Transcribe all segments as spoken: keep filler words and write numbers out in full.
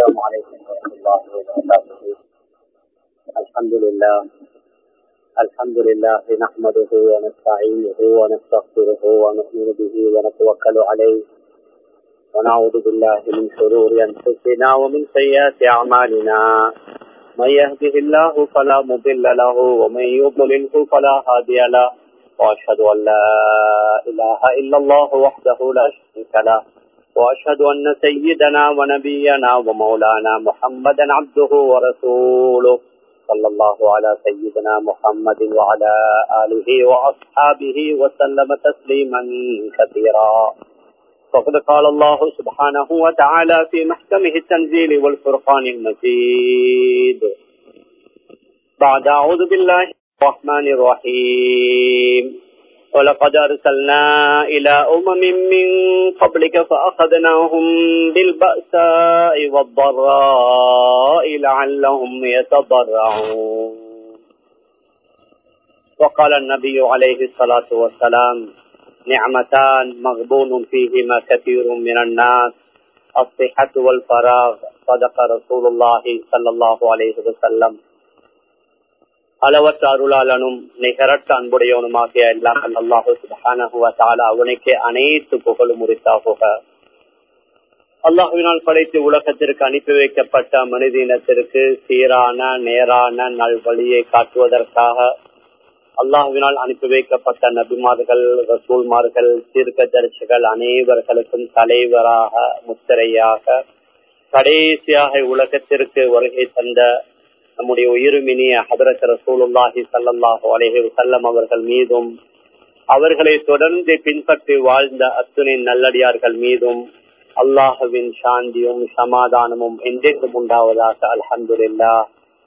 السلام عليكم ورحمة الله وبركاته. الحمد لله الحمد لله نحمده ونستعينه ونستغفره ونؤمن به ونتوكل عليه ونعوذ بالله من شرور أنفسنا ومن سيئات أعمالنا. من يهده الله فلا مضل له ومن يضلله فلا هادي له، وأشهد أن لا إله إلا الله وحده لا شريك له، وأشهد أن سيدنا ونبينا ومولانا محمدا عبده ورسوله صلى الله على سيدنا محمد وعلى آله وأصحابه وسلم تسليما كثيرا. فقد قال الله سبحانه وتعالى في محكمه التنزيل والفرقان المجيد بعد أعوذ بالله الرحمن الرحيم ولقد أرسلنا إلى أمم من قبلك فأخذناهم بالبأساء والضراء لعلهم يتضرعون. وقال النبي عليه الصلاة والسلام: نعمتان مغبون فيهما كثير من الناس، الصحة والفراغ. صدق رسول الله صلى الله عليه وسلم. அளவற்ற அருளாளனும் நிகரற்ற அன்புடையவனுமாகிய எல்லாம் அல்லாஹு சுப்ஹானஹு வ தஆலா அவனுக்கே அனைத்து புகழும் உரித்தாகுக. அல்லாஹுவினால் படைத்து உலகத்திற்கு அனுப்பி வைக்கப்பட்ட மனிதனத்திற்கு சீரான நேரான நல்வழியை காட்டுவதற்காக அல்லாஹுவினால் அனுப்பி வைக்கப்பட்ட நபிமார்கள், ரசூல்மார்கள், தீர்க்கதரிசிகள் அனைவர்களுக்கும் தலைவராக முத்திரையாக கடைசியாக உலகத்திற்கு வருகை தந்த நம்முடைய உயிருமினிய ஹதரத் ரசூலுல்லாஹி ஸல்லல்லாஹு அலைஹி வஸல்லம் அவர்கள் மீதும் அவர்களை தொடர்ந்து பின்பற்றி வாழ்ந்த அத்துணை நல்லடியார்கள் மீதும் அல்லாஹுவின் சாந்தியும் சமாதானமும் என்றென்றும் உண்டாவதாக. அல்ஹம்துலில்லாஹ்.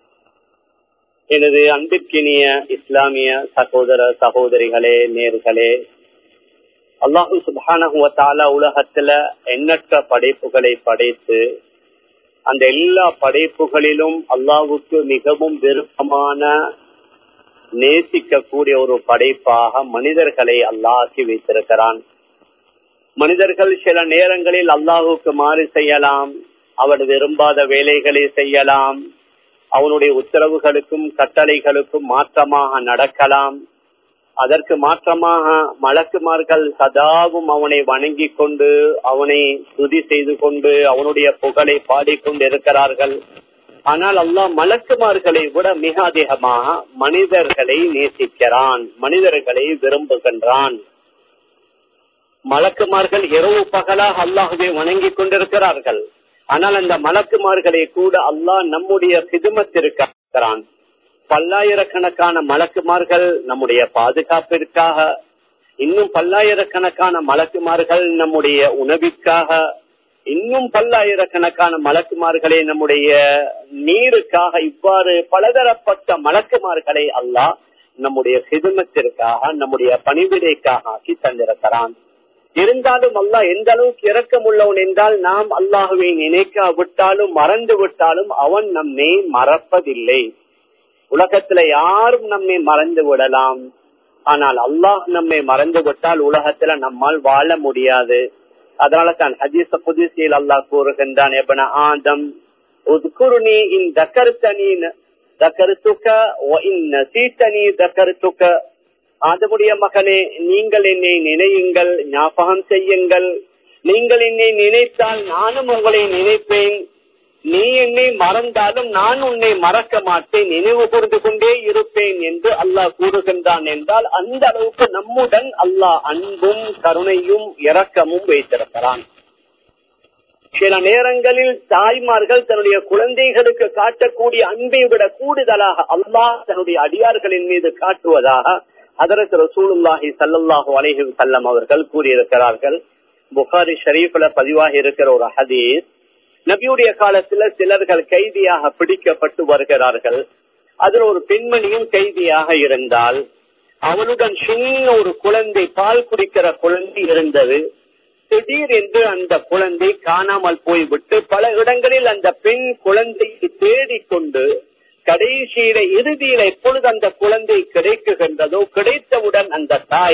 எனது அன்பிற்கினிய இஸ்லாமிய சகோதர சகோதரிகளே, நேர்களே, அல்லாஹு சுப்ஹானஹு வ தஆலா உலகத்துல எண்ணற்ற படைப்புகளை படைத்து அந்த எல்லா படைப்புகளிலும் அல்லாஹ்வுக்கு மிகவும் விருப்பமான நேசிக்கக்கூடிய ஒரு படைப்பாக மனிதர்களை அல்லாஹ் ஆக்கி வைத்திருக்கிறான். மனிதர்கள் சில நேரங்களில் அல்லாஹ்வுக்கு மாறு செய்யலாம், அவர் விரும்பாத வேலைகளை செய்யலாம், அவனுடைய உத்தரவுகளுக்கும் கட்டளைகளுக்கும் மாற்றமாக நடக்கலாம். அதற்கு மாற்றமாக மலக்குமார்கள் சதாவும் அவனை வணங்கி கொண்டு அவனை துதி செய்து கொண்டு அவனுடைய புகழை பாடிக்கொண்டு இருக்கிறார்கள். ஆனால் அல்லாஹ் மலக்குமார்களை விட மிக அதிகமாக மனிதர்களை நேசிக்கிறான், மனிதர்களை விரும்புகின்றான். மலக்குமார்கள் இரவு பகலாக அல்லாஹ்வை வணங்கி கொண்டிருக்கிறார்கள். ஆனால் அந்த மலக்குமார்களை கூட அல்லாஹ் நம்முடைய சிதுமத்திற்கான். பல்லாயிரக்கணக்கான மலக்குமார்கள் நம்முடைய பாதுகாப்பிற்காக, இன்னும் பல்லாயிரக்கணக்கான மலக்குமார்கள் நம்முடைய உணவிற்காக, இன்னும் பல்லாயிரக்கணக்கான மலக்குமார்களை நம்முடைய நீருக்காக, இவ்வாறு பலதரப்பட்ட மலக்குமார்களை அல்லாஹ் நம்முடைய சிதுமத்திற்காக, நம்முடைய பணிவிடைக்காக ஆக்கி தந்திருக்கிறான். இருந்தாலும் அல்லாஹ் எந்த அளவுக்கு இரக்கம் உள்ளவன் என்றால், நாம் அல்லாஹுவை நினைக்க விட்டாலும் மறந்து விட்டாலும் அவன் நம்மை மறப்பதில்லை. உலகத்துல யாரும் நம்மை மறந்து விடலாம், ஆனால் அல்லாஹ் நம்மை மறந்து விட்டால் உலகத்துல நம்மால் வாழ முடியாது. அதனால தான் ஹதீஸ் குத்ஸியில் அல்லாஹ் கூறுகின்றான்: இப்ன ஆதம் உத்குர்னி இன் தக்கர்தனி தக்கர்துக வ இன் நஸீதனி தக்கர்துக. ஆதமுடைய மகனே, நீங்கள் என்னை நினையுங்கள், ஞாபகம் செய்யுங்கள். நீங்கள் என்னை நினைத்தால் நானும் உங்களை நினைப்பேன். நீ என்னை மறந்தாலும் நான் உன்னை மறக்க மாட்டேன், நினைவு கூர்ந்து கொண்டே இருப்பேன் என்று அல்லாஹ் கூறுகின்றான். என்றால் அந்த அளவுக்கு நம்முடன் அல்லாஹ் அன்பும் கருணையும் இரக்கமும் வைத்திருக்கிறான். சில நேரங்களில் தாய்மார்கள் தன்னுடைய குழந்தைகளுக்கு காட்டக்கூடிய அன்பை விட கூடுதலாக அல்லாஹ் தன்னுடைய அடியார்களின் மீது காட்டுவதாக ஹதரத் ரசூலுல்லாஹி ஸல்லல்லாஹு அலைஹி வஸல்லம் அவர்கள் கூறியிருக்கிறார்கள். புகாரி ஷரீஃப்ல பதிவாகி இருக்கிற ஒரு ஹதீஸ், நபியுடைய காலத்துல சிலர்கள் கைதியாக பிடிக்கப்பட்டு வருகிறார்கள். அதில் ஒரு பெண்மணியும் கைதியாக இருந்தால், அவளுடன் சின்ன ஒரு குழந்தை, பால் குடிக்கிற குழந்தை இருந்தது. திடீர் என்று அந்த குழந்தை காணாமல் போய்விட்டு பல இடங்களில் அந்த பெண் குழந்தையை தேடிக்கொண்டு கடைசியில இறுதியில எப்பொழுது அந்த குழந்தை கிடைக்குகின்றதோ, கிடைத்தவுடன் அந்த தாய்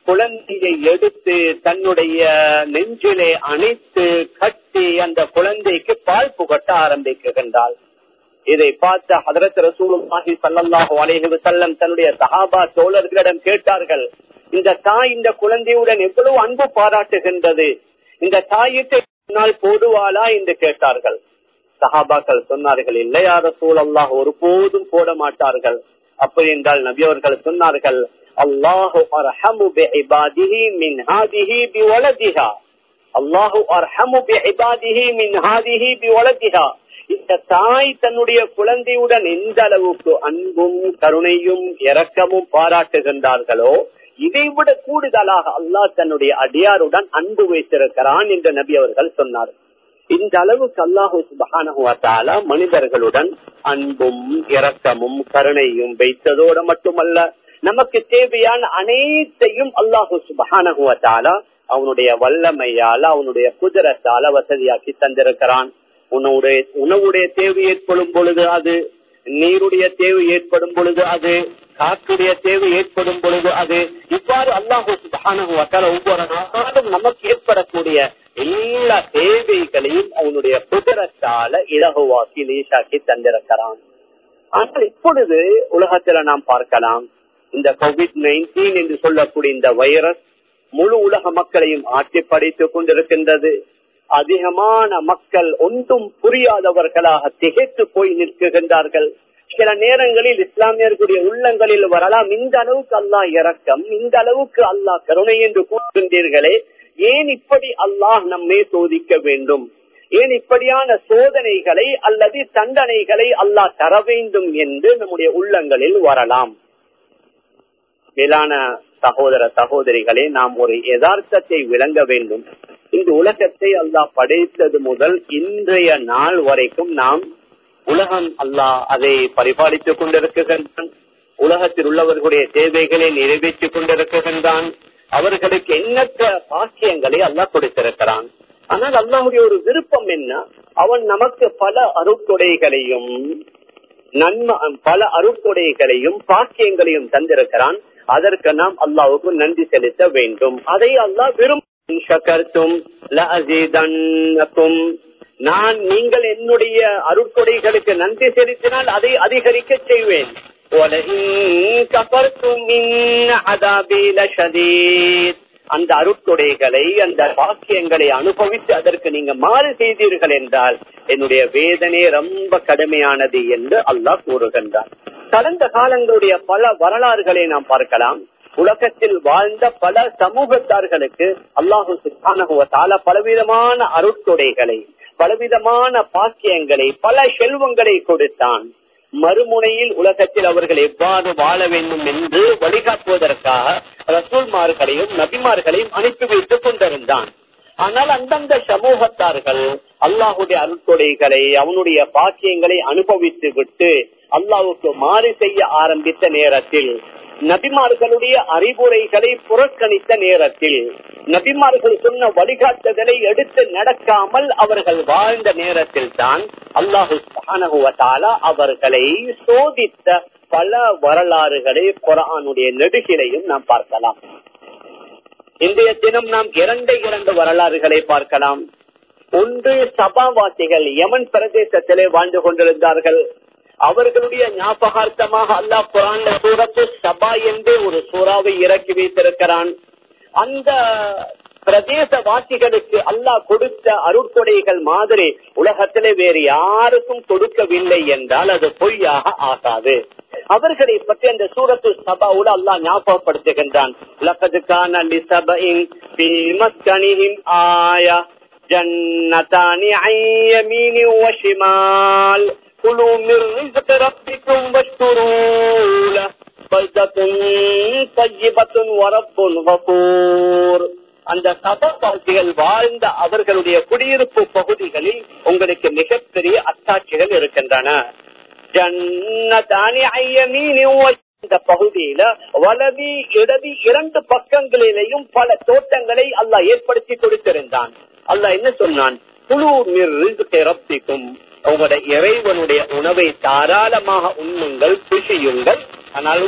குழந்தையை எடுத்து தன்னுடைய நெஞ்சிலே அணைத்து கட்டி அந்த குழந்தைக்கு பால் புகட்ட ஆரம்பிக்கின்றாள். இதை பார்த்த ஹதரத் ரசூலுல்லாஹி ஸல்லல்லாஹு அலைஹி வஸல்லம் தன்னுடைய சஹாபா தோழர்களிடம் கேட்டார்கள், இந்த தாய் இந்த குழந்தையுடன் எவ்வளவு அன்பு பாராட்டுகின்றது, இந்த தாயிட்ட போடுவாளா என்று கேட்டார்கள். சஹாபாக்கள் சொன்னார்கள், இல்லையா ரசூலல்லாஹ், ஒருபோதும் போட மாட்டார்கள். அப்படி என்றால் நபி அவர்கள் சொன்னார்கள், அல்லாஹு அர்ஹமு பிஇபாதிஹி மின் ஹாதிஹி பிவலதிஹா. அல்லாஹு அர்ஹமு பிஇபாதிஹி மின் ஹாதிஹி பிவலதிஹா. இந்த தாய் தன்னுடைய குழந்தையுடன் எந்த அளவுக்கு அன்பும் கருணையும் இரக்கமும் பாராட்டுகின்றார்களோ இதைவிட கூடுதலாக அல்லாஹ் தன்னுடைய அடியாருடன் அன்பு வைத்திருக்கிறான் என்று நபி அவர்கள் சொன்னார். இந்த அளவுக்கு அல்லாஹு சுப்ஹானஹு வ தஆலா மனிதர்களுடன் அன்பும் இரக்கமும் கருணையும் வைத்ததோடு மட்டுமல்ல, நமக்கு தேவையான அனைத்தையும் அல்லாஹு சுப்ஹானஹு வ தஆலா அவனுடைய வல்லமையால அவனுடைய குதிரத்தால வசதியாக்கி தந்திருக்கிறான். உணவுடைய உணவுடைய தேவை ஏற்படும் பொழுது அது, நீருடைய தேவை ஏற்படும் பொழுது அது, காற்றுடைய தேவை ஏற்படும் பொழுது அது, இவ்வாறு அல்லாஹு சுப்ஹானஹு வ தஆலா ஒவ்வொரு நாளும் நமக்கு ஏற்படக்கூடிய எல்லா தேவைகளையும் அவனுடைய குதிரத்தால இலகுவாக்கி லேசாக்கி தந்திருக்கிறான். ஆனால் இப்பொழுது உலகத்துல நாம் பார்க்கலாம், இந்த கோவிட் நைன்டீன் என்று சொல்லக்கூடிய இந்த வைரஸ் முழு உலக மக்களையும் ஆட்சி படைத்துக் கொண்டிருக்கின்றது. அதிகமான மக்கள் ஒன்றும் புரியாதவர்களாக திகைத்து போய் நிற்கின்றார்கள். சில நேரங்களில் இஸ்லாமியர்களுடைய உள்ளங்களில் வரலாம், இந்த அளவுக்கு அல்லாஹ் இரக்கம், இந்த அளவுக்கு அல்லாஹ் கருணை என்று கூறுகின்றீர்களே, ஏன் இப்படி அல்லாஹ் நம்மை சோதிக்க வேண்டும், ஏன் இப்படியான சோதனைகளை அல்லது தண்டனைகளை அல்லாஹ் தர வேண்டும் என்று நம்முடைய உள்ளங்களில் வரலாம். மேலான சகோதர சகோதரிகளே, நாம் ஒரு யதார்த்தத்தை விளங்க வேண்டும். இந்த உலகத்தை அல்லாஹ் படைத்தது முதல் இன்றைய நாள் வரைக்கும் நாம் உலகம் அல்லாஹ் அதை பரிபாலித்துக் கொண்டிருக்கின்றான். உலகத்தில் உள்ளவர்களுடைய தேவைகளை நிறைவேற்றிக் கொண்டிருக்கின்றான். அவர்களுக்கு எண்ணற்ற பாக்கியங்களை அல்லாஹ் கொடுத்திருக்கிறான். ஆனால் அல்லாஹுடைய ஒரு விருப்பம் என்ன, அவன் நமக்கு பல அருட்கொடைகளையும் நன்மை பல அருட்கொடைகளையும் பாக்கியங்களையும் தந்திருக்கிறான். அதற்கு நாம் அல்லாஹ்வுக்கு நன்றி செலுத்த வேண்டும். அதை அல்லாஹ் விரும்பும். நான் நீங்கள் என்னுடைய அருட்கொடைகளுக்கு நன்றி செலுத்தினால் அதை அதிகரிக்க செய்வேன். அந்த அருட்கொடைகளை அந்த பாக்கியங்களை அனுபவித்து அதற்கு நீங்க மாறு செய்தீர்கள் என்றால் என்னுடைய வேதனை ரொம்ப கடுமையானது என்று அல்லாஹ் கூறுகின்றார். கடந்த காலங்களுடைய பல வரலாறுகளை நாம் பார்க்கலாம். உலகத்தில் வாழ்ந்த பல சமூகத்தார்களுக்கு அல்லாஹு சுப்ஹானஹு வ தஆலா பலவிதமான அருட்கொடைகளை, பலவிதமான பாக்கியங்களை, பல செல்வங்களை கொடுத்தான். மறுமுனையில் உலகத்தில் அவர்கள் எவ்வாறு வாழ வேண்டும் என்று வழிகாட்டுவதற்காக ரசூல்மார்களையும் நபிமார்களையும் அனுப்பி வைத்துக் கொண்டிருந்தான். ஆனால் அந்தந்த சமூகத்தார்கள் அல்லாஹுடைய அருட்கொடைகளை, அவனுடைய பாக்கியங்களை அனுபவித்து விட்டு அல்லாஹுக்கு மாறு செய்ய ஆரம்பித்த நேரத்தில், நபிமார்களுடைய அறிவுரைகளை புறக்கணித்த நேரத்தில், நபிமார்கள் சொன்ன வழிகாட்டுதலை எடுத்து நடக்காமல் அவர்கள் வாழ்ந்த நேரத்தில் தான் அல்லாஹு சுப்ஹானஹு வ தஆலா அவர்களை சோதித்த பல வரலாறுகளை குர்ஆனுடைய நெடுகிலையும் நாம் பார்க்கலாம். இன்றைய தினம் நாம் இரண்டு இரண்டு வரலாறுகளை பார்க்கலாம். ஒன்று, சபாவாசிகள் யமன் பிரதேசத்திலே வாழ்ந்து கொண்டிருந்தார்கள். அவர்களுடைய ஞாபகார்த்தமாக அல்லாஹ் குர்ஆன்ல சூரத்து சபா என்று ஒரு சூறாவை இறக்கி வைத்திருக்கிறான். அந்த பிரதேச வாசிகளுக்கு அல்லாஹ் கொடுத்த அருட்கொடைகள் மாதிரி உலகத்திலே வேறு யாருக்கும் கொடுக்கவில்லை என்றால் அது பொய்யாக ஆகாது. அவர்களை பற்றி அந்த சூரத்து சபாவுல அல்லாஹ் ஞாபகப்படுத்துகின்றான். லகத் கான லிஸபஇன் ஃபீ மஸ்கனிஹிம் ஆயா ஜன்னதானி அன் யமீனின் வ ஷிமால் குலூ மிர் ரிஸ்கி ரப்பிக்கும் வஷ்குரூ லஹு பல்தத்துன் தய்யிபத்துன் வ ரப்புன் கஃபூர். அந்த சபாவாசிகள் வாழ்ந்த அவர்களுடைய குடியிருப்பு பகுதிகளில் உங்களுக்கு மிகப்பெரிய அத்தாட்சிகள் இருக்கின்றன. ஜன்னதானி அன் யமீனின் வ இந்த பகுதியில வலதி இடதி இரண்டு பக்கங்களிலேயும் பல தோட்டங்களை அல்லாஹ் ஏற்படுத்தி கொடுத்திருந்தான். அல்லாஹ் என்ன சொன்னான்? குலூ மிர் ரிஸ்கி ரப்பிக்கும், உங்களுடைய இறைவனுடைய உணவை தாராளமாக உண்ணுங்கள், புசியுங்கள். ஆனால்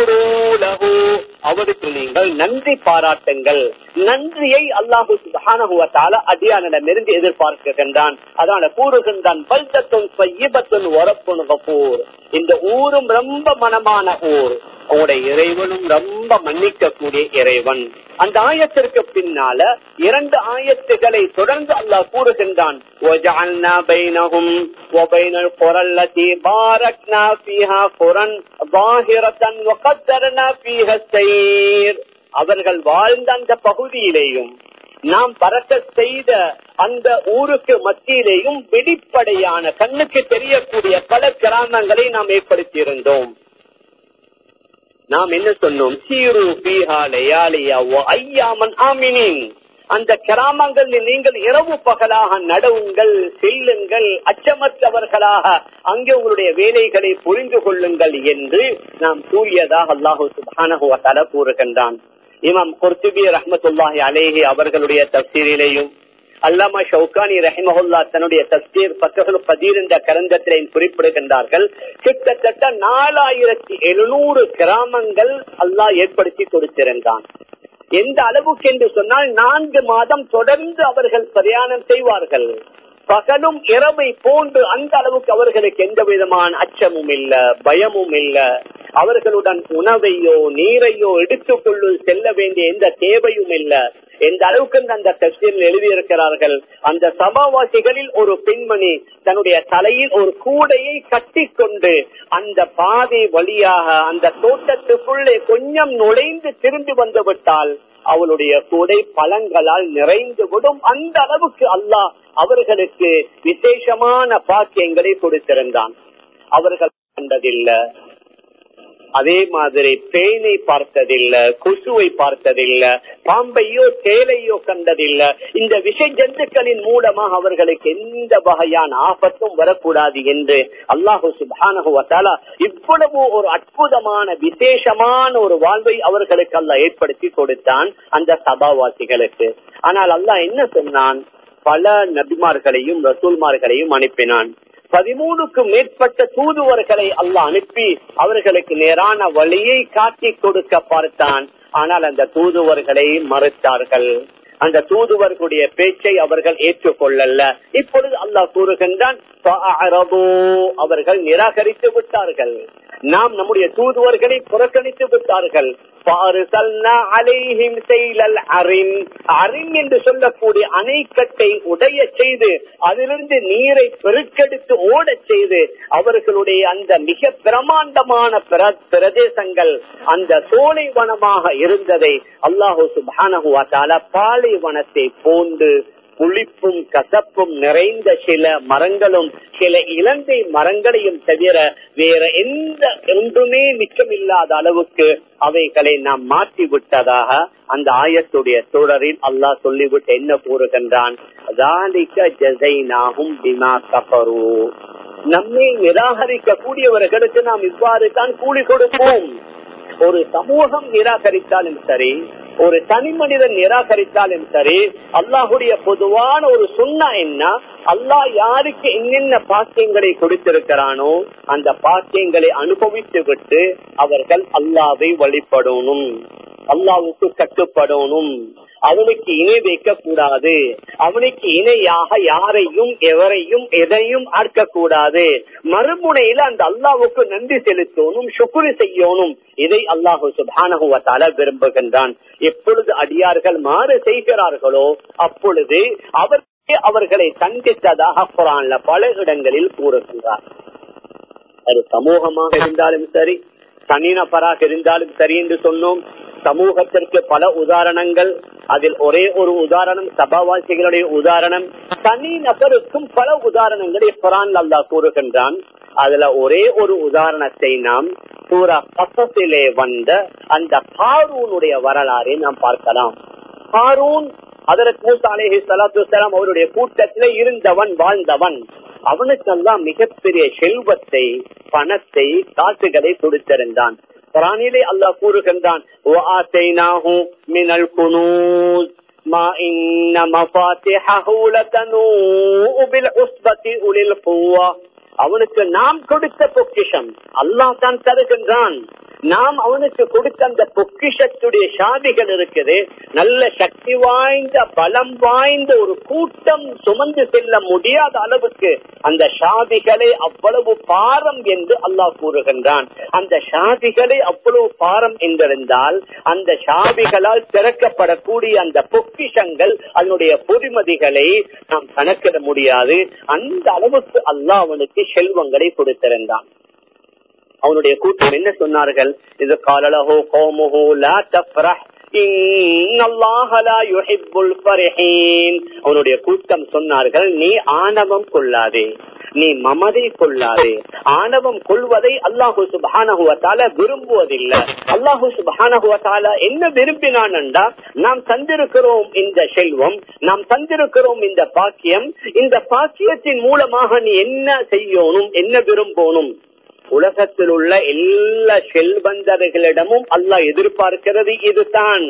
அவருக்கு நீங்கள் நன்றி பாராட்டுங்கள். நன்றியை அல்லாஹு சுப்ஹானஹு வ தஆலா அடியானிடமிருந்து எதிர்பார்க்கின்றான். அதனால கூறுகின்றான், பல்தத்துன் ஸய்யிபத்துன் வரப்புன் கஃபூர். இந்த ஊரும் ரொம்ப மனமான ஊர், உங்களுடைய இறைவனும் ரொம்ப மன்னிக்க கூடிய இறைவன். அந்த ஆயத்திற்கு பின்னால இரண்டு ஆயத்துகளை தொடர்ந்து அல்லாஹ் கூறுகின்றான், வஜஅல்னா பைனஹும் வ பைனல் குரல்லதி பாரக்னா ஃபீஹா குரன் ஸாஹிரத்தன் வ கத்தர்னா ஃபீஹா ஸைர். அவர்கள் வாழ்ந்த அந்த பகுதியிலேயும் நாம் பரக்கத் செய்த அந்த ஊருக்கு மத்தியிலேயும் வெளிப்படையான கண்ணுக்கு தெரியக்கூடிய பல கிராமங்களை நாம் ஏற்படுத்தி இருந்தோம். நாம் என்ன சொன்னோம்? சீரு பீஹா லயாலியா வ அய்யாமன் ஆமினின். அந்த கிராமங்களில் நீங்கள் இரவு பகலாக நடவுங்கள், செல்லுங்கள், அச்சமற்றவர்களாக அங்கே உங்களுடைய வேலைகளை புரிந்து கொள்ளுங்கள் என்று நாம் கூறியதாக அல்லாஹு சுப்ஹானஹு வ தஆலா கூறுகின்றான். இமாம் குர்துபி ரஹ்மத்துல்லாஹி அலைஹி அவர்களுடைய தஃசீரிலேயும் அல்லாமா ஷௌகானி ரஹிமஹுல்லா தன்னுடைய தஃசீர் ஃபத்ஹுல் கதீர் என்ற கிரந்தத்திலே குறிப்பிடுகின்றார்கள், கிட்டத்தட்ட நாலாயிரத்தி எழுநூறு கிராமங்கள் அல்லாஹ் ஏற்படுத்தி கொடுத்திருந்தான். எந்த அளவுக்கு என்று சொன்னால், நான்கு மாதம் தொடர்ந்து அவர்கள் பிரயாணம் செய்வார்கள், பகலும் இரவை போன்று. அந்த அளவுக்கு அவர்களுக்கு எந்த விதமான அச்சமும் இல்ல, பயமும் இல்ல. அவர்களுடன் உணவையோ நீரையோ எடுத்துக்கொள்ளு செல்ல வேண்டிய எந்த தேவையும் இல்ல. எந்த அளவுக்கு அந்த தஃசீரில் எழுதியிருக்கிறார்கள், அந்த சபாவாசிகளில் ஒரு பெண்மணி தன்னுடைய தலையில் ஒரு கூடையை கட்டி கொண்டு அந்த பாதை வழியாக அந்த தோட்டத்துக்குள்ளே கொஞ்சம் நுழைந்து திரும்பி வந்து விட்டால் அவளுடைய கூடை பழங்களால் நிறைந்து விடும். அந்த அளவுக்கு அல்லாஹ் அவர்களுக்கு விசேஷமான பாக்கியங்களை கொடுத்திருந்தான். அவர்கள் கண்டதில்லை, அதே மாதிரி பேனை பார்த்ததில்லை, கொசுவை பார்த்ததில்லை, பாம்பையோ தேலையோ கண்டதில்லை. இந்த விஷ ஜந்துக்களின் மூலமாக அவர்களுக்கு எந்த வகையான ஆபத்தும் வரக்கூடாது என்று அல்லாஹு சுப்ஹானஹு வ தஆலா இவ்வளவு ஒரு அற்புதமான விசேஷமான ஒரு வாழ்வை அவர்களுக்கு அல்லாஹ் ஏற்படுத்தி கொடுத்தான் அந்த சபாவாசிகளுக்கு. ஆனால் அல்லாஹ் என்ன சொன்னான்? பல நபிமார்களையும் ரசூல்மார்களையும் அனுப்பினான். பதிமூணுக்கும் மேற்பட்ட தூதுவர்களை அல்லாஹ் அனுப்பி அவர்களுக்கு நேரான வழியை காட்டி கொடுக்க பார்த்தான். ஆனால் அந்த தூதுவர்களை மறுத்தார்கள். அந்த தூதுவர்களுடைய பேச்சை அவர்கள் ஏற்றுக்கொள்ளல. இப்பொழுது அல்லாஹ் கூறுகின்றான், அவர்கள் நிராகரித்து விட்டார்கள், நாம் நம்முடைய தூதுவர்களை புறக்கணித்து விட்டார்கள். என்று சொல்லக்கூடிய அணைக்கட்டை உடைய செய்து அதிலிருந்து நீரை பெருக்கெடுத்து ஓட செய்து அவர்களுடைய அந்த மிக பிரமாண்டமான பிரதேசங்கள் அந்த சோலை வனமாக இருந்ததை அல்லாஹு சுப்ஹானஹு வ தஆலா பாலைவனத்தை போன்று புளிப்பும் கசப்பும் நிறைந்த சில மரங்களும் சில இலந்தை மரங்களையும் தவிர வேற எந்த ஒன்றுமே மிச்சமில்லாத அளவுக்கு அவைகளை நாம் மாற்றி விட்டதாக அந்த ஆயத்துடைய தொடரில் அல்லாஹ் சொல்லிவிட்டு என்ன கூறுகின்றான்? நம்மை நிராகரிக்க கூடியவர்களுக்கு நாம் இவ்வாறு தான் கூலி கொடுப்போம். ஒரு சமூகம் நிராகரித்தாலும் சரி, ஒரு தனி மனிதன் நிராகரித்தாலும் சரி, அல்லாஹுடைய பொதுவான ஒரு சுன்னா என்ன? அல்லாஹ் யாருக்கு என்னென்ன பாக்கியங்களை கொடுத்திருக்கிறானோ அந்த பாக்கியங்களை அனுபவித்து விட்டு அவர்கள் அல்லாஹ்வை வழிபடணும், அல்லாஹ்வுக்கு கட்டுப்படணும், அவனுக்கு இணை வைக்க கூடாது, அவனுக்கு இணையாக யாரையும் எவரையும் எதையும் ஆக்க கூடாது. மறுமுனையில அந்த அல்லாஹ்வுக்கு நன்றி செலுத்தணும், சுக்ரு செய்யணும். இதை அல்லாஹ் சுப்ஹானஹு வ தஆலா விரும்புகின்றான். எப்பொழுது அடியார்கள் மாறு செய்கிறார்களோ அப்பொழுது அவர் அவர்களை தண்டித்ததாக குர்ஆன்ல பல இடங்களில் கூறுகின்றார். அது சமூகமாக இருந்தாலும் சரி, தனிநபராக இருந்தாலும் சரி என்று சொன்னோம். சமூகத்திற்கு பல உதாரணங்கள், அதில் ஒரே ஒரு உதாரணம் சபாவாசிகளுடைய உதாரணம். தனி நபருக்கும் பல உதாரணங்களை குர்ஆன்ல அல்லாஹ் கூறுகின்றான். அதுல ஒரே ஒரு உதாரணத்தை நாம் சூரா கஸஸிலே வந்த அந்த காரூனுடைய வரலாறை நாம் பார்க்கலாம். காரூன் ஹஜ்ரத் மூஸா அலைஹிஸ்ஸலாத்து வஸ்ஸலாம் அவருடைய கூட்டத்திலே இருந்தவன், வாழ்ந்தவன். அவனுக்கு எல்லாம் மிகப்பெரிய செல்வத்தை, பணத்தை, காசுகளை கொடுத்திருந்தான். குர்ஆனிலே அல்லாஹ் கூறுகின்றான், வஆதைனாஹு மினல் குனூஸ் மா இன்ன மஃபாத்திஹஹு லதனூஉ பில் உஸ்பதி உலில் குவ்வா. அவனுக்கு நாம் கொடுத்த பொக்கிஷம் அல்லாஹ் தான் தருகின்றான். நாம் அவனுக்கு கொடுத்த அந்த பொக்கிஷத்துடைய சாதிகள் இருக்குது, நல்ல சக்தி வாய்ந்த பலம் வாய்ந்த ஒரு கூட்டம் சுமந்து செல்ல முடியாத அளவுக்கு அந்த சாதிகளை அவ்வளவு பாரம் என்று அல்லாஹ் கூறுகின்றான். அந்த சாதிகளை அவ்வளவு பாரம் என்றிருந்தால் அந்த சாதிகளால் திறக்கப்படக்கூடிய அந்த பொக்கிஷங்கள் அதனுடைய பொறுமதிகளை நாம் கணக்கிட முடியாது. அந்த அளவுக்கு அல்லாஹ் அவனுக்கு செல்வங்களை கொடுத்திருந்தான். அவனுடைய கூட்டம் என்ன சொன்னார்கள்? இது காலலஹோ கௌமுஹு லா தஃப்ரஹ் இன்னல்லாஹ லா யுஹிப்புல் ஃபரிஹீன். அவனுடைய கூட்டம் சொன்னார்கள், நீ ஆணவம் கொள்ளாதே, நீ மமதை கொள்ளாதே. ஆணவம் கொள்வதை அல்லாஹு சுப்ஹானஹு வ தஆலா விரும்புவதில்லை. அல்லாஹு சுப்ஹானஹு வ தஆலா என்ன விரும்பினான் என்றா, நாம் தந்திருக்கிறோம் இந்த செல்வம், நாம் தந்திருக்கிறோம் இந்த பாக்கியம், இந்த பாக்கியத்தின் மூலமாக நீ என்ன செய்யணும், என்ன விரும்பணும். உலகத்தில் உள்ள எல்லா செல்வந்தர்களிடமும் அல்லாஹ் எதிர்பார்க்கிறது இதுதான்.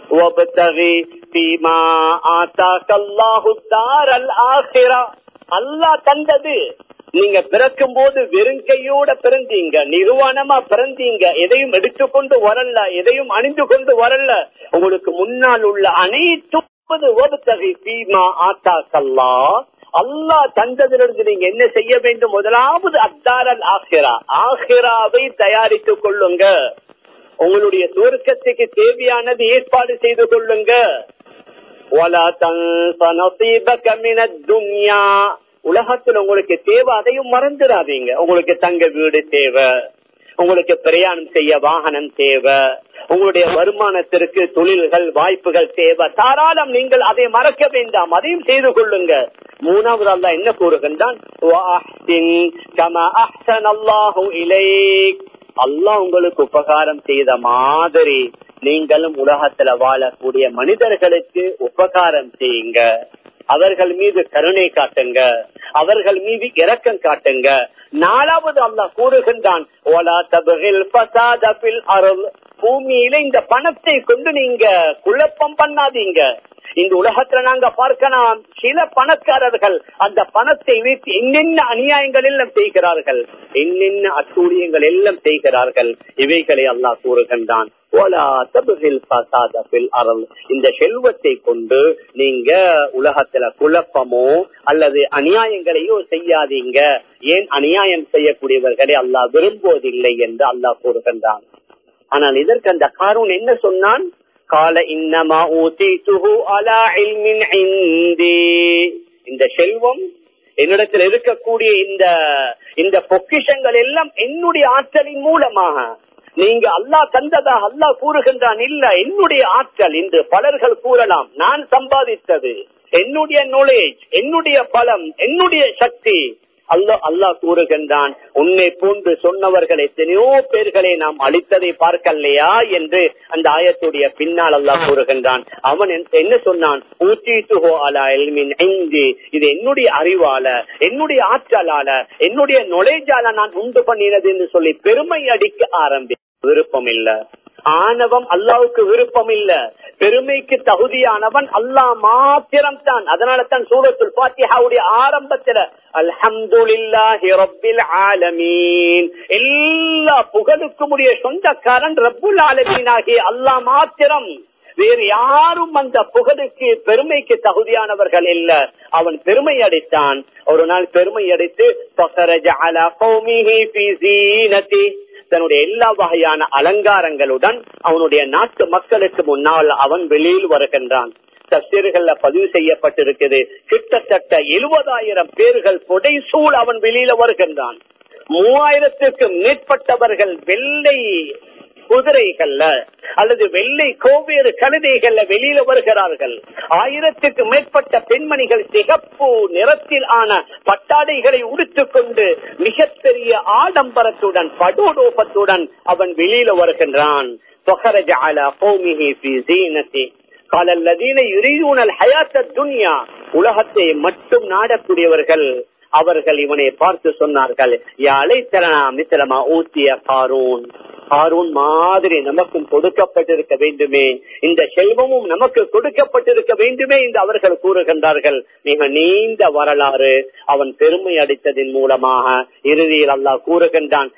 அல்லாஹ் தந்தது. நீங்க பிறக்கும் போது வெறுங்கையோட பிறந்தீங்க, நிர்வாணமா பிறந்தீங்க, எதையும் எடுத்துக்கொண்டு வரல, எதையும் அணிந்து கொண்டு வரல. உங்களுக்கு முன்னால் உள்ள அனைத்தும் அல்லாஹ் தந்ததிலிருந்து நீங்க என்ன செய்ய வேண்டும்? முதலாவது அத்தாரல் ஆஹிரா, ஆஹிராவை தயாரித்துக் கொள்ளுங்க. உங்களுடைய சுவர்க்கத்துக்கு தேவையானது ஏற்பாடு செய்து கொள்ளுங்க. உலகத்தில் உங்களுக்கு தேவை, அதையும் மறந்துடாதீங்க. உங்களுக்கு தங்க வீடு தேவை, உங்களுக்கு பிரயாணம் செய்ய வாகனம் தேவை, உங்களுடைய வருமானத்திற்கு தொழில்கள் வாய்ப்புகள் தேவை, தாராளம். நீங்கள் அதை மறக்க வேண்டாம், அதையும் செய்து கொள்ளுங்க. மூணாவது அல்லாஹ் என்ன கூறுகின்றான்? அல்லாஹ் உங்களுக்கு உபகாரம் செய்த மாதிரி நீங்களும் உலகத்துல வாழக்கூடிய மனிதர்களுக்கு உபகாரம் செய்யுங்க. அவர்கள் மீது கருணை காட்டுங்க, அவர்கள் மீது இரக்கம் காட்டுங்க. நாலாவது அல்லாஹ் கூறுகின்றான், பூமியில இந்த பணத்தை கொண்டு நீங்க குழப்பம் பண்ணாதீங்க. இந்த உலகத்துல நாங்க பார்க்கலாம், சில பணக்காரர்கள் அந்த பணத்தை வைத்து என்னென்ன அநியாயங்கள் எல்லாம் செய்கிறார்கள், என்னென்ன அட்டூழியங்கள் எல்லாம் செய்கிறார்கள். இவைகளை அல்லாஹ் கூறுகின்றான். இந்த செல்வத்தை கொண்டு நீங்க உலகத்துல குழப்பமோ அல்லது அநியாயங்களையோ செய்யாதீங்க. ஏன் அநியாயம் செய்யக்கூடியவர்களை அல்லாஹ் விரும்புவதில்லை என்று அல்லாஹ் கூறுகின்றான். ஆனால் இதற்கு அந்த காரூன் என்ன சொன்னான்? கால இன்னமா ஊதீதுஹு அலா இல்மின் இன்தி. இந்த செல்வம் என்னிடத்தில் இருக்கக்கூடிய இந்த இந்த பொக்கிஷங்கள் எல்லாம் என்னுடைய ஆற்றலின் மூலமாக நீங்க அல்லாஹ் தந்ததாக அல்லாஹ் கூறுகின்றான். இல்ல, என்னுடைய ஆற்றல் என்று பலர்கள் கூறலாம். நான் சம்பாதித்தது, என்னுடைய நாலேஜ், என்னுடைய பலம், என்னுடைய சக்தி. அல்லாஹ் அல்லாஹ் கூறுகின்றான், உன்னை போன்று சொன்னவர்கள் எத்தனையோ பேர்களை நாம் அளித்ததை பார்க்கலையா என்று அந்த ஆயத்துடைய பின்னால் அல்லாஹ் கூறுகின்றான். அவன் என்ன சொன்னான்? இது என்னுடைய அறிவால, என்னுடைய ஆற்றலால, என்னுடைய நாலேஜால நான் உண்டு பண்ணினது என்று சொல்லி பெருமை அடிக்க ஆரம்பி. விருப்பம் இல்ல. ஆணவம் அல்லாவுக்கு விருப்பம் இல்ல. பெருமைக்கு தகுதியானவன் அல்லாஹ் மாத்திரம் தான். அதனால தான் சூரத்துல் ஃபாத்திஹாவுடைய ஆரம்பத்துல அல்ஹம்துலில்லாஹி ரப்பில் ஆலமீன், எல்லா புகழுக்கும் உரிய சொந்தக்காரன் ரப்புல் ஆலமீன் ஆகிய அல்லாஹ் மாத்திரம். வேறு யாரும் அந்த புகழுக்கு பெருமைக்கு தகுதியானவர்கள் இல்ல. அவன் பெருமை அடித்தான். ஒரு நாள் பெருமை அடித்து தன்னுடைய எல்லா வகையான அலங்காரங்களுடன் அவனுடைய நாட்டு மக்களுக்கு முன்னால் அவன் வெளியில் வருகின்றான். தஃசீர்கள்ல பதிவு செய்யப்பட்டிருக்கிறது, கிட்டத்தட்ட எழுபதாயிரம் பேர்கள் புடைசூழ் அவன் வெளியில வருகின்றான். மூவாயிரத்திற்கும் மேற்பட்டவர்கள் வெள்ளை குதிரைகள்ல அல்லது வெள்ளை கோவேறு கழுதைகள்ல வெளியில வருகிறார்கள். ஆயிரத்துக்கு மேற்பட்ட பெண்மணிகள் சிகப்பு நிறத்தில் ஆன பட்டாடைகளை உடுத்துக் கொண்டு மிகப்பெரிய ஆடம்பரத்துடன் படோடோபத்துடன் அவன் வெளியில வருகின்றான். உலகத்தை மட்டும் நாடக்கூடியவர்கள் அவர்கள் இவனை பார்த்து சொன்னார்கள், யா லைத்தனா மிஸ்லமா ஊதிய காரூன், ஹாரூன் மாதிரி நமக்கும் கொடுக்கப்பட்டிருக்க வேண்டுமே, இந்த செல்வமும் நமக்கு கொடுக்கப்பட்டிருக்க வேண்டுமே என்று அவர்கள் கூறுகின்றார்கள். மிக நீண்ட வரலாறு. அவன் பெருமை அடித்ததின் மூலமாக இறுதியில் அல்லாஹ் கூறுகின்றான்,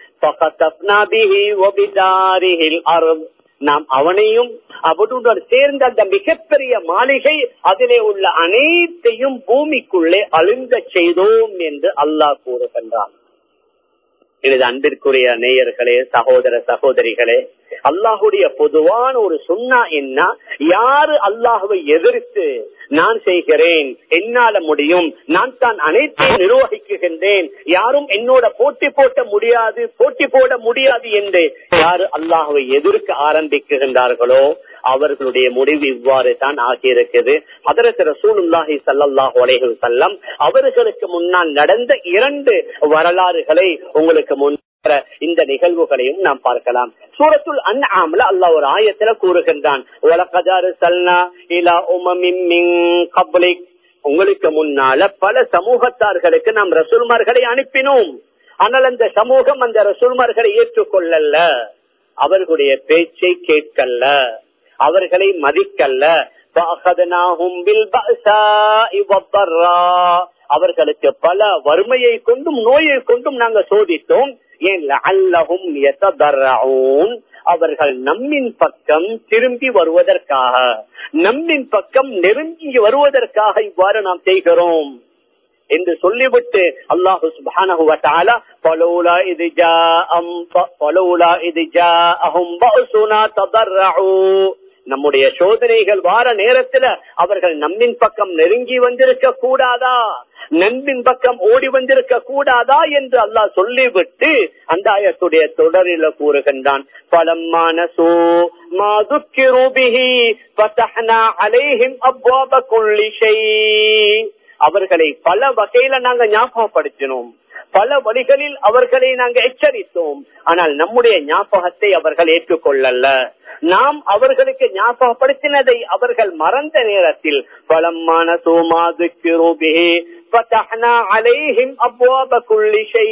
நாம் அவனையும் அவனுடன் சேர்ந்த அந்த மிகப்பெரிய மாளிகை அதிலே உள்ள அனைத்தையும் பூமிக்குள்ளே அழுந்த செய்தோம் என்று அல்லாஹ் கூறுகின்றான். எனது அன்பிற்குரிய நேயர்களே, சகோதர சகோதரிகளே, அல்லாஹுடைய பொதுவான ஒரு சுன்னா என்ன, யாரு அல்லாஹுவை எதிர்த்து நான் செய்கிறேன், என்னால முடியும், நான் தான் அனைத்தையும் நிர்வகிக்குகின்றேன், யாரும் என்னோட போட்டி போட்ட முடியாது போட்டி போட முடியாது என்று யாரு அல்லாஹுவை எதிர்க்க ஆரம்பிக்குகின்றார்களோ அவர்களுடைய முடிவு இவ்வாறு தான் ஆகியிருக்கிறது. ஹதரத் ரசூலுல்லாஹி ஸல்லல்லாஹு அலைஹி வஸல்லம் அவர்களுக்கு முன்னால் நடந்த இரண்டு வரலாறுகளை உங்களுக்கு முன் இந்த நிகழ்வுகளையும் நாம் பார்க்கலாம். சூரத்துல் அன்ஆம்ல அல்லாஹ் ஒரு ஆயத்துல கூறுகின்றான், வலகத் அர்ஸல்னா இலா உமமின் மின் கப்லிக், உங்களுக்கு முன்னால பல சமூகத்தார்களுக்கு நாம் ரசூல்மார்களை அனுப்பினோம். ஆனால் அந்த சமூகம் அந்த ரசூல்மார்களை ஏற்றுக்கொள்ளல, அவர்களுடைய பேச்சை கேட்கல, அவர்களை மதிக்கல்ல. அவர்களுக்கு பல வறுமையை கொண்டும் நோயை கொண்டும் நாங்கள் சோதித்தோம். ஏன் லஅல்லஹும் யததர்ரஊன், அவர்கள் நம்மின் பக்கம் திரும்பி வருவதற்காக, நம்மின் பக்கம் நெருங்கி வருவதற்காக இவ்வாறு நாம் செய்கிறோம் என்று சொல்லிவிட்டு அல்லாஹு சுப்ஹானஹு வ தஆலா ஃபலௌலா இத் ஜாஅம் ஃபலௌலா இத் ஜாஅஹும் பஅஸுனா ததர்ரஊ, நம்முடைய சோதனைகள் வார நேரத்துல அவர்கள் நம்மின் பக்கம் நெருங்கி வந்திருக்க கூடாதா, நண்பின் பக்கம் ஓடி வந்திருக்க கூடாதா என்று அல்லாஹ் சொல்லிவிட்டு அந்த ஆயத்துடைய தொடரில் கூறுகின்றான், பலம்மான சோ மாதுக்கிரு பிஹி ஃபதஹ்னா அலைஹிம் அப்வாப குல்லி ஷை, அவர்களை பல வகையில நாங்க ஞாபகப்படுத்தினோம், பல வழிகளில் அவர்களை நாங்கள் எச்சரித்தோம். ஆனால் நம்முடைய ஞாபகத்தை அவர்கள் ஏற்றுக்கொள்ளல. நாம் அவர்களுக்கு ஞாபகப்படுத்தினதை அவர்கள் மறந்த நேரத்தில் பலமான சோமாதுக்கு ரூபிஹி ஃபதஹ்னா அலைஹிம் அப்வாப குல்லி ஷை,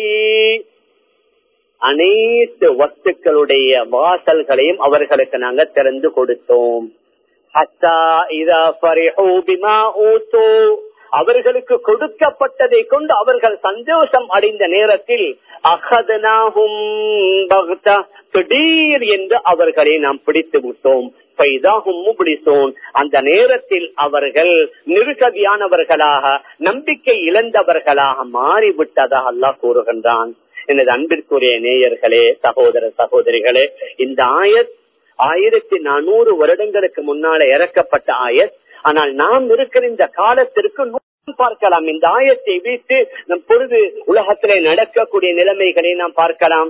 அனைத்து வஸ்துக்களுடைய வாசல்களையும் அவர்களுக்கு நாங்கள் திறந்து கொடுத்தோம். ஹத்தா இதா ஃபரிஹூ பிமா ஊது, அவர்களுக்கு கொடுக்கப்பட்டதை கொண்டு அவர்கள் சந்தோஷம் அடைந்த நேரத்தில் அகதனாகும் பக்தா, திடீர் என்று அவர்களை நாம் பிடித்து விட்டோம். அந்த நேரத்தில் அவர்கள் நிருகதியானவர்களாக, நம்பிக்கை இழந்தவர்களாக மாறிவிட்டதாக அல்லாஹ் கூறுகின்றான். எனது அன்பிற்குரிய நேயர்களே, சகோதர சகோதரிகளே, இந்த ஆயத் ஆயிரத்தி நானூறு வருடங்களுக்கு முன்னால இறக்கப்பட்ட ஆயத். ஆனால் நாம் இருக்கிற இந்த காலத்திற்கு பார்க்கலாம். இந்த ஆயத்தை வைத்து நம் பொழுது உலகத்திலே நடக்கக்கூடிய நிலைமைகளை நாம் பார்க்கலாம்.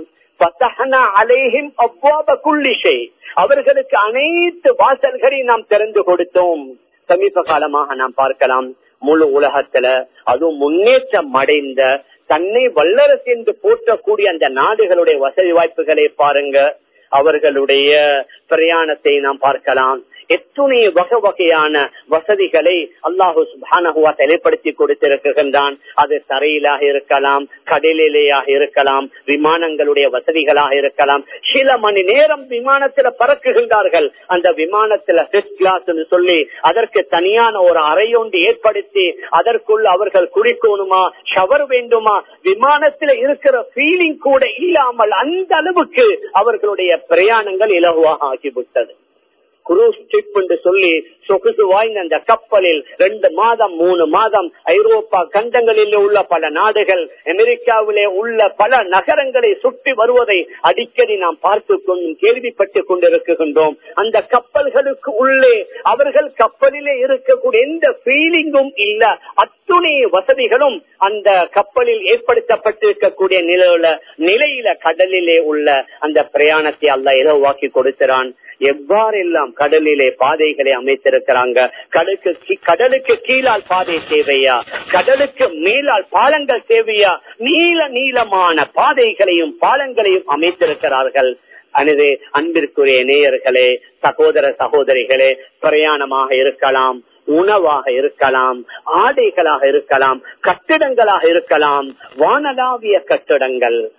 அவர்களுக்கு அனைத்து வாசல்களை நாம் திறந்து கொடுத்தோம். சமீப காலமாக நாம் பார்க்கலாம், முழு உலகத்துல அதுவும் முன்னேற்றம் அடைந்த தன்னை வல்லரசு என்று போற்றக்கூடிய அந்த நாடுகளுடைய வசதி வாய்ப்புகளை பாருங்க. அவர்களுடைய பிரயாணத்தை நாம் பார்க்கலாம். எத்துணை வகை வகையான வசதிகளை அல்லாஹு சுப்ஹானஹு வ தஆலா ஏற்படுத்தி கொடுத்திருக்கின்றான். அது தரையிலாக இருக்கலாம், கடலிலேயாக இருக்கலாம், விமானங்களுடைய வசதிகளாக இருக்கலாம். சில மணி நேரம் விமானத்துல பறக்குகின்றார்கள். அந்த விமானத்துல ஃபர்ஸ்ட் கிளாஸ் சொல்லி அதற்கு தனியான ஒரு அறையொன்று ஏற்படுத்தி அதற்குள் அவர்கள் குளிக்கணுமா, ஷவர் வேண்டுமா, விமானத்துல இருக்கிற ஃபீலிங் கூட இல்லாமல் அந்த அளவுக்கு அவர்களுடைய பிரயாணங்கள் இலகுவாக ஆகிவிட்டது. குரூஸ் ட்ரிப் என்று சொல்லி சொகுசு வாய்ந்த அந்த கப்பலில் ரெண்டு மாதம் மூணு மாதம் ஐரோப்பா கண்டங்களில் உள்ள பல நாடுகள், அமெரிக்காவிலே உள்ள பல நகரங்களை சுற்றி வருவதை அடிக்கடி நாம் பார்த்து கொண்டும் கேள்விப்பட்டுக் கொண்டிருக்கின்றோம். அந்த கப்பல்களுக்கு உள்ளே அவர்கள் கப்பலிலே இருக்கக்கூடிய எந்த ஃபீலிங்கும் இல்ல, அத்துணை வசதிகளும் அந்த கப்பலில் ஏற்படுத்தப்பட்டிருக்கக்கூடிய நிலையில நிலையில கடலிலே உள்ள அந்த பிரயாணத்தை அல்லாஹ் இலவாக்கி கொடுக்கிறான். எவ்வாறெல்லாம் கடலிலே பாதைகளை அமைத்திருக்கிறாங்க. கடலுக்கு கடலுக்கு கீழால் பாதை தேவையா, கடலுக்கு மேலால் பாலங்கள் தேவையா, நீள நீளமான பாதைகளையும் பாலங்களையும் அமைத்திருக்கிறார்கள். அனது அன்பிற்குரிய நேயர்களே, சகோதர சகோதரிகளே, பிரயாணமாக இருக்கலாம், உணவாக இருக்கலாம், ஆடைகளாக இருக்கலாம், கட்டிடங்களாக இருக்கலாம், வானளாவிய கட்டிடங்கள்.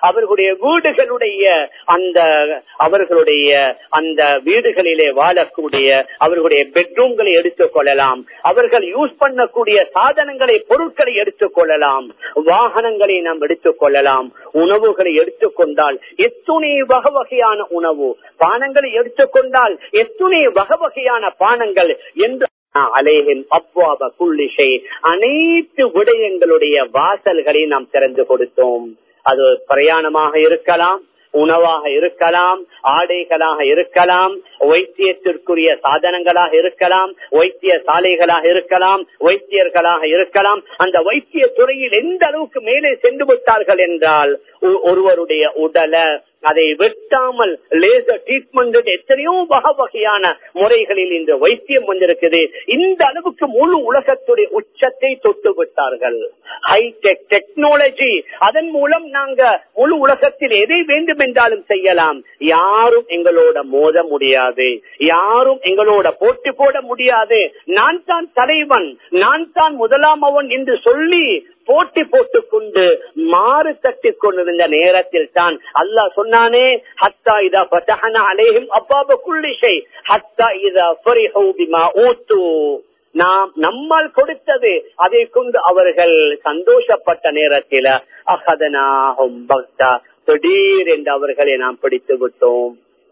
அவர்களுடைய வீடுகளுடைய அந்த அவர்களுடைய அந்த வீடுகளிலே வாழக்கூடிய அவர்களுடைய பெட்ரூம்களை எடுத்துக் கொள்ளலாம். அவர்கள் யூஸ் பண்ணக்கூடிய சாதனங்களை பொருட்களை எடுத்துக் கொள்ளலாம். வாகனங்களை நாம் எடுத்துக் கொள்ளலாம். உணவுகளை எடுத்துக்கொண்டால் எத்துணை வகை வகையான உணவு, பானங்களை எடுத்துக்கொண்டால் எத்துணை வகை வகையான பானங்கள் என்று அலேஹிம் அப்வாப குல்லி ஷை, அனைத்து விடயங்களுடைய வாசல்களை நாம் திறந்து கொடுத்தோம். அது பிரயாணமாக இருக்கலாம், உணவாக இருக்கலாம், ஆடைகளாக இருக்கலாம், வைத்தியத்திற்குரிய சாதனங்களாக இருக்கலாம், வைத்திய சாலைகளாக இருக்கலாம், வைத்தியர்களாக இருக்கலாம். அந்த வைத்திய துறையில் எந்த அளவுக்கு மேலே சென்று விட்டார்கள் என்றால் ஒருவருடைய உடலை அதை வெட்டாமல் லேசர் ட்ரீட்மெண்ட் எத்தனையோ வகை வகையான முறைகளில் இந்த வைத்தியம் வந்திருக்குது. இந்த அளவுக்கு முழு உலகத்துடைய உச்சத்தை தொட்டு விட்டார்கள். ஹைடெக் டெக்னாலஜி, அதன் மூலம் நாங்க முழு உலகத்தில் எதை வேண்டும் என்றாலும் செய்யலாம். யாரும் எங்களோட மோத முடியாது, யாரும் எங்களோட போட்டி போட முடியாது. நான் தான் தலைவன், நான் தான் முதலாம் அவன் என்று சொல்லி போட்டி போட்டுக் கொண்டு மாறு தட்டி கொண்டிருந்த நேரத்தில் தான் அல்லாஹ் சொன்னானே, ஹத்தா இதா ஃபதஹனா அலைஹிம் அப்வாப குல்லி ஷை ஹத்தா இதா ஃபரிஹு பிமா ஊது, நாம் நம்மால் கொடுத்தது அதை கொண்டு அவர்கள் சந்தோஷப்பட்ட நேரத்தில் அஹதனாஹும் பக்தா, திடீர் என்று அவர்களை நாம் பிடித்து விட்டோம்.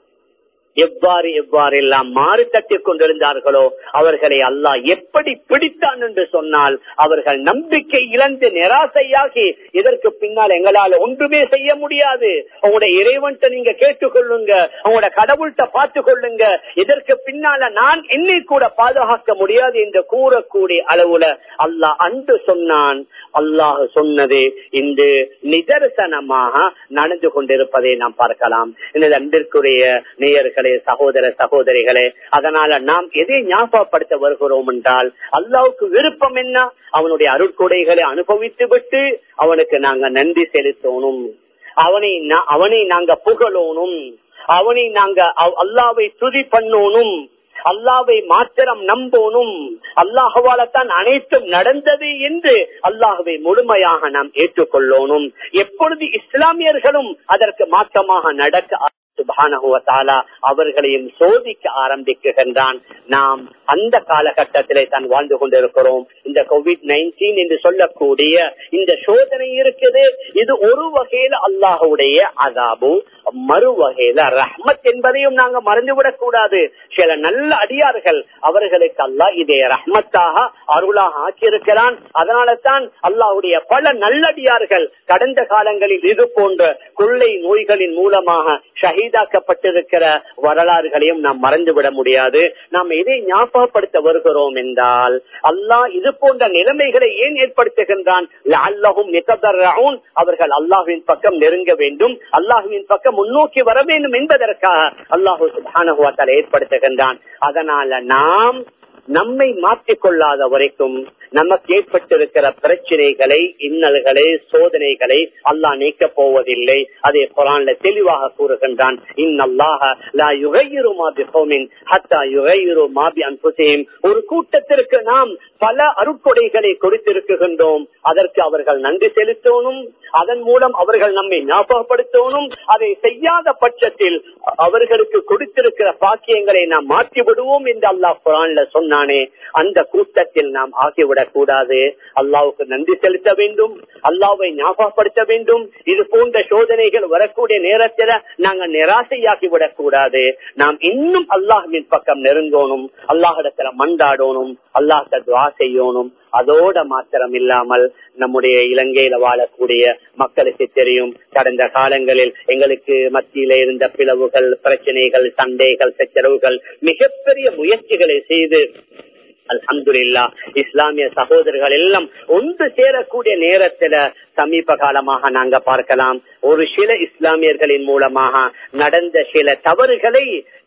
எவ்வாறு எவ்வாறு எல்லாம் மாறு தட்டி கொண்டிருந்தார்களோ அவர்களை அல்லாஹ் எப்படி பிடித்தான் என்று சொன்னால், அவர்கள் நம்பிக்கை இழந்து நிராசையாகி இதற்கு பின்னால் எங்களால் ஒன்றுமே செய்ய முடியாது, உங்களோட இறைவன்ட்ட நீங்க கேட்டுக்கொள்ளுங்க, உங்களோட கடவுள்கிட்ட பார்த்து கொள்ளுங்க, இதற்கு பின்னால நான் என்னை கூட பாதுகாக்க முடியாது என்று கூறக்கூடிய அளவுல அல்லாஹ் அன்று சொன்னான். அல்லாஹ் சொன்னது இந்த நிதர்சனமாக நடந்து கொண்டிருப்பதை நாம் பார்க்கலாம். இந்த அன்பிற்குரிய நேயர்களே, சகோதர சகோதரிகளே, அதனால நாம் எதை ஞாபகப்படுத்த வருகிறோம் என்றால், அல்லாஹ்வுக்கு விருப்பம் என்ன? அவனுடைய அருட்கொடைகளை அனுபவித்து விட்டு அவனுக்கு நாங்க நன்றி செலுத்தணும், அவனை அவனை நாங்க புகழணும், அவனை நாங்க அல்லாஹ்வை துதி பண்ணணும், அல்லாஹ்வை மாத்திரம் நம்பணும், அல்லாஹ்வால தான் அனைத்தும் நடந்தது என்று அல்லாஹ்வை முழுமையாக நாம் ஏற்றுக்கொள்ளணும். எப்பொழுது இஸ்லாமியர்களும் அதற்கு மாற்றமாக நடக்க சுப்ஹானஹு வ தஆலா அவர்களையும் சோதிக்க ஆரம்பிக்கின்றான். நாம் அந்த காலகட்டத்திலே தான் வாழ்ந்து கொண்டிருக்கிறோம். இந்த கோவிட் நைன்டீன் என்று சொல்லக்கூடிய இந்த சோதனை இருக்குது, இது ஒரு வகையில அல்லாஹ்வுடைய அஸாபு, மறு வகையில ரஹ்மத் என்பதையும் நாங்க மறந்துவிடக் கூடாது. சில நல்ல அடியார்கள் அவர்களுக்கு அல்லாஹ் இதை ரஹ்மத்தாக அருளாக ஆக்கியிருக்கிறான். அதனால தான் அல்லாஹ்வுடைய பல நல்லடியார்கள் கடந்த காலங்களில் இது போன்ற கொள்ளை நோய்களின் மூலமாக ஷஹீதாக்கப்பட்டிருக்கிற வரலாறுகளையும் நாம் மறந்துவிட முடியாது. நாம் எதை ஞாபகப்படுத்த வருகிறோம் என்றால், அல்லாஹ் இது போன்ற நிலைமைகளை ஏன் ஏற்படுத்துகின்றான்? லஅல்லஹும் யததர்ரஊன், அவர்கள் அல்லாஹ்வின் பக்கம் நெருங்க வேண்டும், அல்லாஹ்வின் பக்கம் முன்னோக்கி வர வேண்டும் என்பதற்காக அல்லாஹ் சுப்ஹானஹு வ தஆலா ஏற்படுத்துகின்றான். அதனால நாம் நம்மை மாற்றிக்கொள்ளாத வரைக்கும் நமக்கு ஏற்பட்டிருக்கிற பிரச்சனைகளை, இன்னல்களை, சோதனைகளை அல்லாஹ் நீக்க போவதில்லை. அதே குர்ஆன்ல தெளிவாக கூறுகின்றான், இன்னல்லாஹ லா யுகையிரு மா பிகௌமின் ஹத்தா யுகையிரு மா பிஅன்ஃபுஸிஹிம். ஒரு கூட்டத்திற்கு நாம் பல அருட்கொடைகளை கொடுத்திருக்கின்றோம், அதற்கு அவர்கள் நன்றி செலுத்தணும், அதன் மூலம் அவர்கள் நம்மை ஞாபகப்படுத்தணும். அதை செய்யாத பட்சத்தில் அவர்களுக்கு கொடுத்திருக்கிற பாக்கியங்களை நாம் மாற்றி விடுவோம் என்று அல்லாஹ் குர்ஆன்ல சொன்னானே, அந்த கூட்டத்தில் நாம் ஆகிவிடக் கூடாது. அல்லாஹ்வுக்கு நன்றி செலுத்த வேண்டும், அல்லாஹ்வை ஞாபகப்படுத்த வேண்டும். இது போன்ற சோதனைகள் வரக்கூடிய நேரத்தில் நாங்கள் நிராசையாகி விடக் கூடாது. நாம் இன்னும் அல்லாஹ்வின் பக்கம் நெருங்கணும், அல்லாஹ்விடத்துல மண்டாடணும், அல்லாஹ்ட்ட துஆ செய்யணும். அதோட மாத்திரம் இல்லாமல் நம்முடைய இலங்கையில வாழக்கூடிய மக்களுக்கு தெரியும், கடந்த காலங்களில் எங்களுக்கு மத்தியில இருந்த பிளவுகள், பிரச்சனைகள், சண்டைகள், சச்சரவுகள், மிகப்பெரிய முயற்சிகளை செய்து அல்ஹம்துலில்லாஹ் இஸ்லாமிய சகோதரர்கள் எல்லாம் ஒன்று சேரக்கூடிய நேரத்துல சமீப காலமாக நாங்க பார்க்கலாம், ஒரு சில இஸ்லாமியர்களின் மூலமாக நடந்த சில தவறுகளை,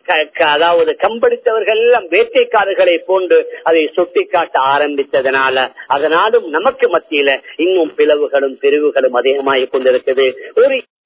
அதாவது கம்பெடுத்தவர்கள் எல்லாம் வேட்டைக்காரர்களை போன்று அதை சுட்டிக்காட்ட ஆரம்பித்ததனால அதனாலும் நமக்கு மத்தியில இன்னும் பிளவுகளும் பிரிவுகளும் அதிகமாகிக் கொண்டிருக்குது. ஒரு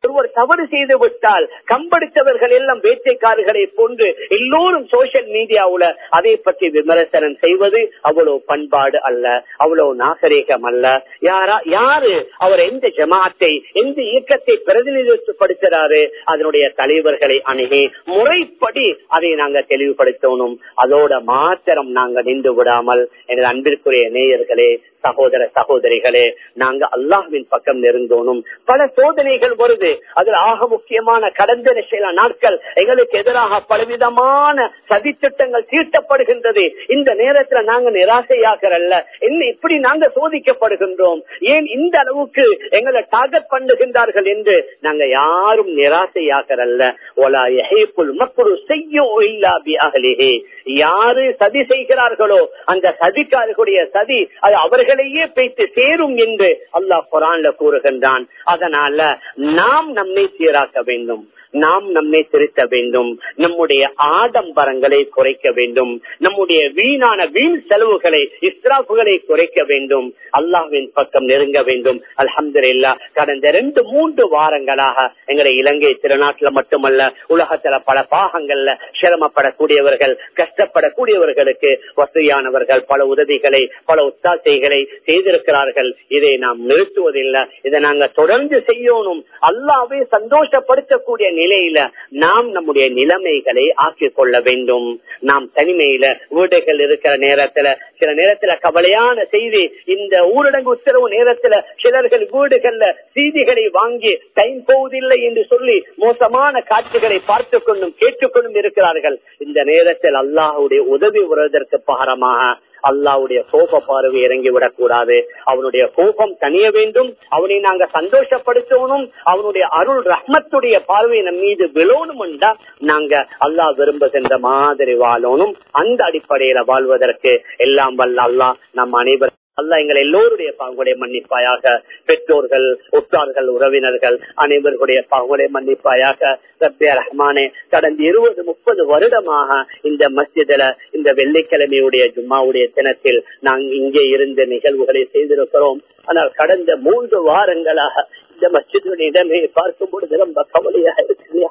ஒருவர் தவறு செய்து விட்டால் கம்படித்தவர்கள் எல்லாம் வேட்டைக்காரர்களை போன்று எல்லோரும் சோசியல் மீடியாவுல அதை பற்றி விமர்சனம் செய்வது அவ்வளவு பண்பாடு அல்ல, அவ்வளவு நாகரீகம் அல்ல. யாரா யாரு அவர் எந்த ஜமாத்தை எந்த இயக்கத்தை பிரதிநிதித்துவப்படுத்துறாரு அதனுடைய தலைவர்களை அணுகி முறைப்படி அதை நாங்க தெளிவுபடுத்தணும். அதோட மாத்திரம் நாங்க நின்று விடாமல் எனது அன்பிற்குரிய நேயர்களே, சகோதர சகோதரிகளே, நாங்க அல்லாஹ்வின் பக்கம் நெருங்கணும். பல சோதனைகள் வருது. அதுல ஆக முக்கியமான கடந்த சில நாட்கள் எங்களுக்கு எதிராக பலவிதமான சதித்திட்டங்கள் தீட்டப்படுகின்றது. இந்த நேரத்துல நாங்க நிராசையாகிறல்ல, என்ன இப்படி நாங்க சோதிக்கப்படுகின்றோம், ஏன் இந்த அளவுக்கு எங்களை டார்கெட் பண்ணுகின்றார்கள் என்று நாங்க யாரும் நிராசையாகிறல்ல. ஒலா யஹீகுல் மக்ரு ஸய்யு இல்லா பிஅஹ்லிஹி. யாரு சதி செய்கிறார்களோ அந்த சதிக்காரர்களுடைய சதி அது அவர்களையே பேசி சேரும் என்று அல்லாஹ் குர்ஆன்ல கூறுகின்றான். அதனால நாம் நம்மை சீராக்க வேண்டும், நாம் நம்மை திருத்த வேண்டும், நம்முடைய ஆடம்பரங்களை குறைக்க வேண்டும், நம்முடைய வீணான வீண் செலவுகளை இஸ்ராஃபுகளை குறைக்க வேண்டும், அல்லாஹ்வின் பக்கம் நெருங்க வேண்டும். அல்ஹம்துலில்லாஹ் கடந்த ரெண்டு மூன்று வாரங்களாக எங்களை இலங்கை திருநாட்டில் மட்டுமல்ல உலகத்துல பல பாகங்கள்ல சிரமப்படக்கூடியவர்கள் கஷ்டப்படக்கூடியவர்களுக்கு வசதியானவர்கள் பல உதவிகளை பல ஒத்தாசைகளை செய்திருக்கிறார்கள். இதை நாம் நிறுத்துவதில்லை, இதை நாங்க தொடர்ந்து செய்யணும். அல்லாஹ்வை சந்தோஷப்படுத்தக்கூடிய நிலையில நாம் நம்முடைய நிலைமைகளை ஆக்கிக் கொள்ள வேண்டும். நாம் தனிமையில வீடுகள் இருக்கிற நேரத்துல சில நேரத்துல கவலையான செய்தி, இந்த ஊரடங்கு உத்தரவு நேரத்துல சிலர்கள் வீடுகள்ல செய்திகளை வாங்கி டைம் போவதில்லை என்று சொல்லி மோசமான காட்சிகளை பார்த்து கொண்டும் கேட்டுக்கொண்டும் இருக்கிறார்கள். இந்த நேரத்தில் அல்லாஹ்வுடைய உதவி வருவதற்கு பாரமாக அல்லாஹ்வுடைய கோப பார்வை இறங்கிவிடக் கூடாது. அவனுடைய கோபம் தனிய வேண்டும், அவனை நாங்க சந்தோஷப்படுத்தணும், அவனுடைய அருள் ரஹ்மத்துடைய பார்வை நம் மீது விழணும் என்றா நாங்க அல்லாஹ் விரும்புகின்ற மாதிரி வாழணும். அந்த அடிப்படையில வாழ்வதற்கு எல்லாம் வல்ல அல்லாஹ் நம் அனைவரும் அல்லாஹ் எங்கள் எல்லோருடைய பாவங்களை மன்னிப்பாயாக. பெற்றோர்கள், உற்றார்கள், உறவினர்கள் அனைவருடைய பாவங்களை மன்னிப்பாயாக. ரப்பே ரஹ்மானே, கடந்த இருபது முப்பது வருடமாக இந்த மஸ்ஜிதுல இந்த வெள்ளிக்கிழமையுடைய ஜும்மாவுடைய தினத்தில் நாங்கள் இங்கே இருந்த நிகழ்வுகளை செய்திருக்கிறோம். ஆனால் கடந்த மூன்று வாரங்களாக இந்த மஸ்ஜிதுடைய இடமே பார்க்கும் பொழுது ரொம்ப கவலையாக இருக்கு.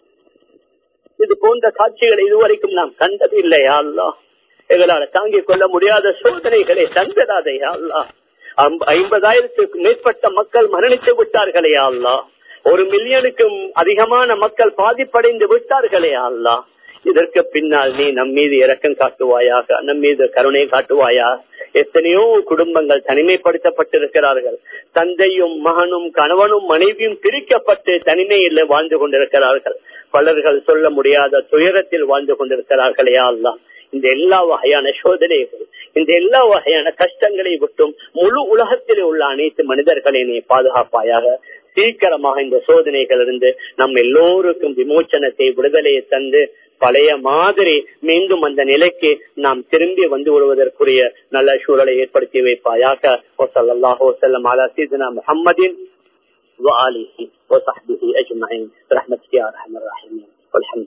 இது போன்ற காட்சிகளை இதுவரைக்கும் நாம் கண்டது இல்லையா அல்லாஹ்? எங்களால் தாங்கிக் கொள்ள முடியாத சோதனைகளை தந்ததாதையா அல்லாஹ். ஐம்பதாயிரத்துக்கும் மேற்பட்ட மக்கள் மரணித்து விட்டார்களே அல்லாஹ். ஒரு மில்லியனுக்கும் அதிகமான மக்கள் பாதிப்படைந்து விட்டார்களே அல்லாஹ். இதற்கு பின்னால் நீ நம் மீது இரக்கம் காட்டுவாயாக, நம் மீது கருணை காட்டுவாயா. எத்தனையோ குடும்பங்கள் தனிமைப்படுத்தப்பட்டிருக்கிறார்கள். தந்தையும் மகனும் கணவனும் மனைவியும் பிரிக்கப்பட்டு தனிமையில் வாழ்ந்து கொண்டிருக்கிறார்கள். பலர்கள் சொல்ல முடியாத துயரத்தில் வாழ்ந்து கொண்டிருக்கிறார்களே அல்லாஹ். இந்த எல்லா வகையான சோதனைகள், இந்த எல்லா வகையான கஷ்டங்களை விட்டும் முழு உலகத்திலே உள்ள அனைத்து மனிதர்களை நீ பாதுகாப்பாயாக. சீக்கிரமாக இந்த சோதனைகள் இருந்து நம் எல்லோருக்கும் விமோச்சனத்தை விடுதலையை தந்து பழைய மாதிரி மீண்டும் அந்த நிலைக்கு நாம் திரும்பி வந்து விடுவதற்குரிய நல்ல சூழலை ஏற்படுத்தி வைப்பாயாக. ஸல்லல்லாஹு அலைஹி வஸல்லம் அலா சய்யிதினா முஹம்மதின் வ ஆலிஹி வ ஸஹ்பிஹி அஜ்மஈன். ரஹ்மத்துக யா அர்ஹமர் ரஹீமீன்.